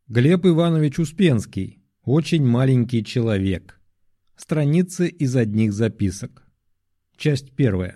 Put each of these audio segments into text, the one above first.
Глеб Иванович Успенский. Очень маленький человек. Страницы из одних записок. Часть 1.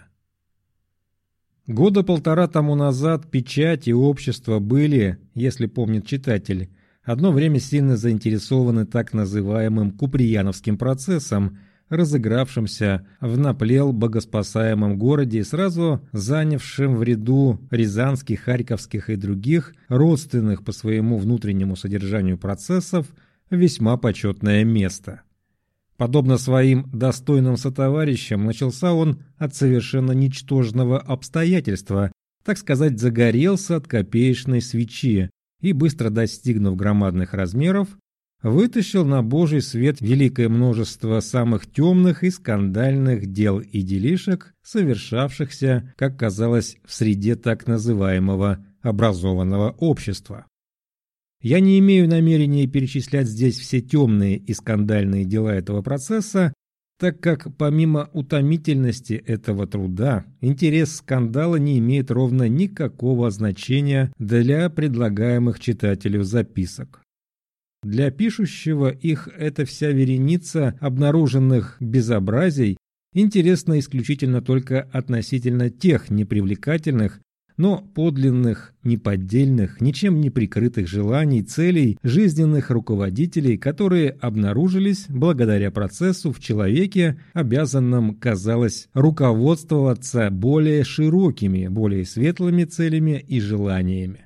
Года 1,5 тому назад печать и общество были, если помнит читатель, одно время сильно заинтересованы так называемым Куприяновским процессом, разыгравшимся в наплел богоспасаемом городе и сразу занявшим в ряду рязанских, харьковских и других родственных по своему внутреннему содержанию процессов весьма почетное место. Подобно своим достойным сотоварищам, начался он от совершенно ничтожного обстоятельства, так сказать, загорелся от копеечной свечи и, быстро достигнув громадных размеров, вытащил на Божий свет великое множество самых темных и скандальных дел и делишек, совершавшихся, как казалось, в среде так называемого образованного общества. Я не имею намерения перечислять здесь все темные и скандальные дела этого процесса, так как помимо утомительности этого труда, интерес скандала не имеет ровно никакого значения для предлагаемых читателю записок. Для пишущего их эта вся вереница обнаруженных безобразий интересна исключительно только относительно тех непривлекательных, но подлинных, неподдельных, ничем не прикрытых желаний, целей, жизненных руководителей, которые обнаружились благодаря процессу в человеке, обязанном, казалось, руководствоваться более широкими, более светлыми целями и желаниями.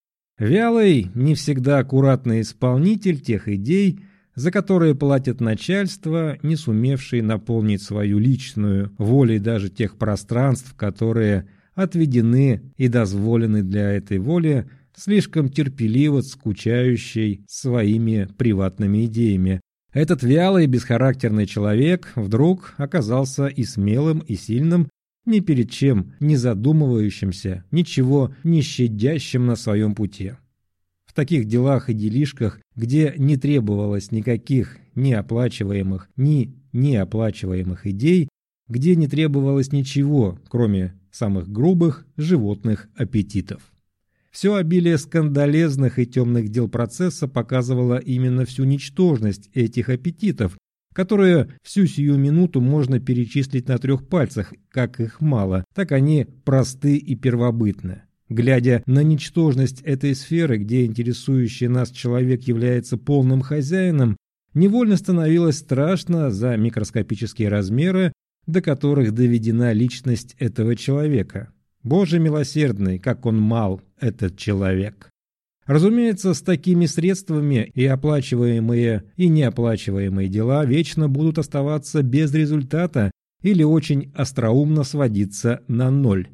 Вялый, не всегда аккуратный исполнитель тех идей, за которые платит начальство, не сумевший наполнить свою личную волей даже тех пространств, которые отведены и дозволены для этой воли, слишком терпеливо скучающий своими приватными идеями. Этот вялый, бесхарактерный человек вдруг оказался и смелым, и сильным, ни перед чем не задумывающимся, ничего не щадящим на своем пути. В таких делах и делишках, где не требовалось никаких неоплачиваемых, ни неоплачиваемых идей, где не требовалось ничего, кроме самых грубых животных аппетитов. Все обилие скандалезных и темных дел процесса показывало именно всю ничтожность этих аппетитов, которые всю сию минуту можно перечислить на 3 пальцах, как их мало, так они просты и первобытны. Глядя на ничтожность этой сферы, где интересующий нас человек является полным хозяином, невольно становилось страшно за микроскопические размеры, до которых доведена личность этого человека. Боже милосердный, как он мал, этот человек! Разумеется, с такими средствами и оплачиваемые, и неоплачиваемые дела вечно будут оставаться без результата или очень остроумно сводиться на ноль.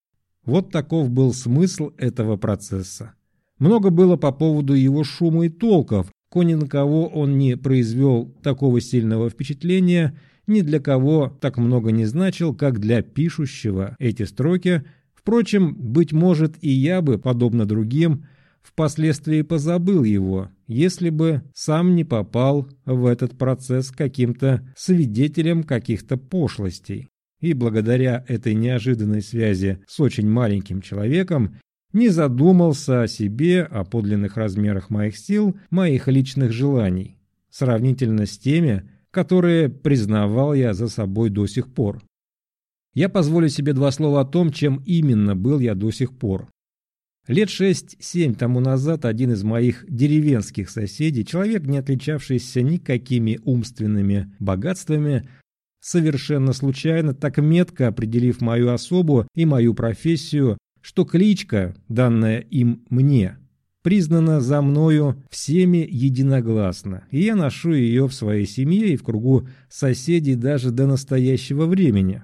Вот таков был смысл этого процесса. Много было по поводу его шума и толков, ни на кого он не произвел такого сильного впечатления, ни для кого так много не значил, как для пишущего эти строки. Впрочем, быть может, и я бы, подобно другим, впоследствии позабыл его, если бы сам не попал в этот процесс каким-то свидетелем каких-то пошлостей. И благодаря этой неожиданной связи с очень маленьким человеком не задумался о себе, о подлинных размерах моих сил, моих личных желаний, сравнительно с теми, которые признавал я за собой до сих пор. Я позволю себе 2 слова о том, чем именно был я до сих пор. Лет 6-7 тому назад один из моих деревенских соседей, человек, не отличавшийся никакими умственными богатствами, совершенно случайно, так метко определив мою особу и мою профессию, что кличка, данная им мне, признана за мною всеми единогласно, и я ношу ее в своей семье и в кругу соседей даже до настоящего времени.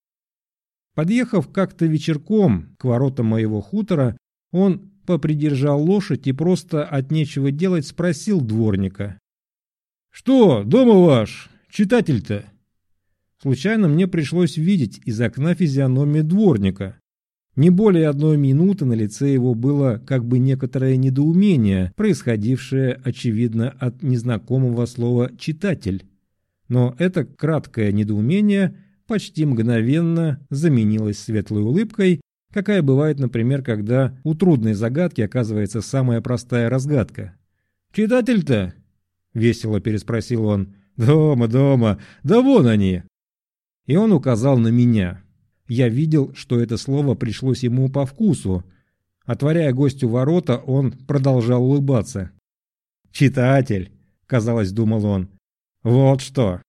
Подъехав как-то вечерком к воротам моего хутора, он попридержал лошадь и просто от нечего делать спросил дворника: «Что, дома ваш, читатель-то?» Случайно мне пришлось видеть из окна физиономию дворника. Не более 1 минуты на лице его было как бы некоторое недоумение, происходившее, очевидно, от незнакомого слова «читатель». Но это краткое недоумение почти мгновенно заменилось светлой улыбкой, какая бывает, например, когда у трудной загадки оказывается самая простая разгадка. «Читатель-то?» — весело переспросил он. «Дома, дома, да вон они!» И он указал на меня. Я видел, что это слово пришлось ему по вкусу. Отворяя гостю ворота, он продолжал улыбаться. «Читатель!» — казалось, думал он. «Вот что!»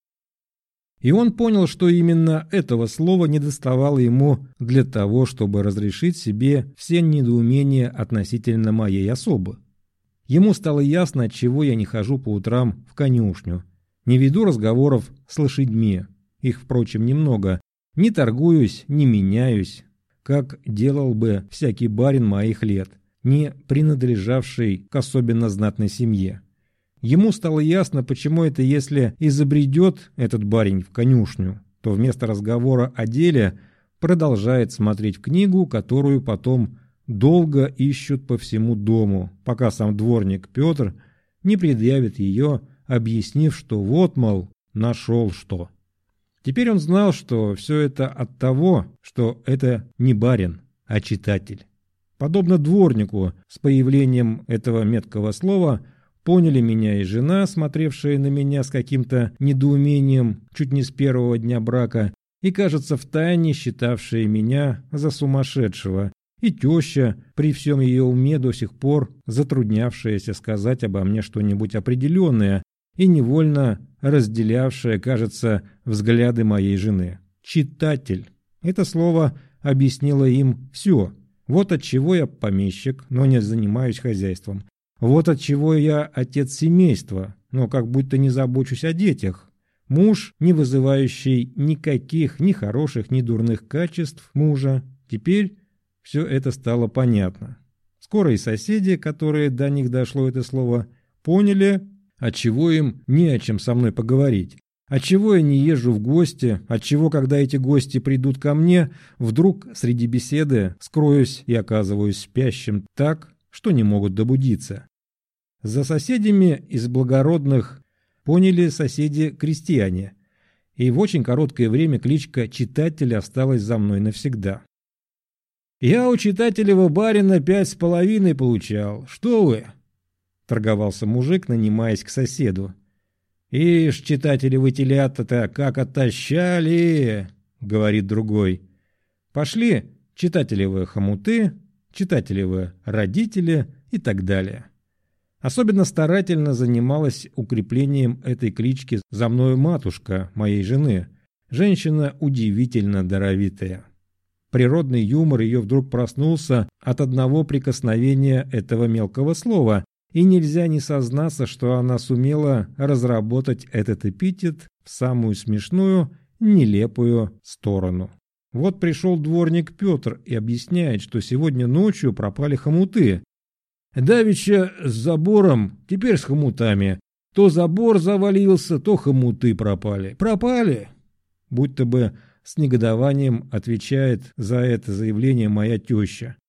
И он понял, что именно этого слова недоставало ему для того, чтобы разрешить себе все недоумения относительно моей особы. Ему стало ясно, отчего я не хожу по утрам в конюшню, не веду разговоров с лошадьми, их, впрочем, немного, не торгуюсь, не меняюсь, как делал бы всякий барин моих лет, не принадлежавший к особенно знатной семье. Ему стало ясно, почему это, если и забредет этот барин в конюшню, то вместо разговора о деле продолжает смотреть в книгу, которую потом долго ищут по всему дому, пока сам дворник Петр не предъявит ее, объяснив, что вот, мол, нашел что. Теперь он знал, что все это от того, что это не барин, а читатель. Подобно дворнику, с появлением этого меткого слова поняли меня и жена, смотревшая на меня с каким-то недоумением чуть не с первого дня брака, и, кажется, втайне считавшая меня за сумасшедшего, и теща, при всем ее уме до сих пор затруднявшаяся сказать обо мне что-нибудь определенное и невольно разделявшая, кажется, взгляды моей жены. «Читатель». Это слово объяснило им все. Вот отчего я помещик, но не занимаюсь хозяйством. Вот отчего я отец семейства, но как будто не забочусь о детях. Муж, не вызывающий никаких ни хороших, ни дурных качеств мужа. Теперь все это стало понятно. Скоро и соседи, которые до них дошло это слово, поняли, отчего им не о чем со мной поговорить. Отчего я не езжу в гости, отчего, когда эти гости придут ко мне, вдруг среди беседы скроюсь и оказываюсь спящим так, что не могут добудиться. За соседями из благородных поняли соседи-крестьяне, и в очень короткое время кличка «Читатель» осталась за мной навсегда. «Я у читателева барина 5,5 получал. Что вы?» — торговался мужик, нанимаясь к соседу. «Ишь, читателевы телята-то как отощали!» — говорит другой. Пошли читателевы хомуты, читателевы родители и так далее. Особенно старательно занималась укреплением этой клички за мною матушка моей жены, женщина удивительно даровитая. Природный юмор ее вдруг проснулся от одного прикосновения этого мелкого слова, и нельзя не сознаться, что она сумела разработать этот эпитет в самую смешную, нелепую сторону. Вот пришел дворник Петр и объясняет, что сегодня ночью пропали хомуты. Давеча с забором, теперь с хомутами. То забор завалился, то хомуты пропали. Пропали! Будто бы с негодованием отвечает за это заявление моя теща.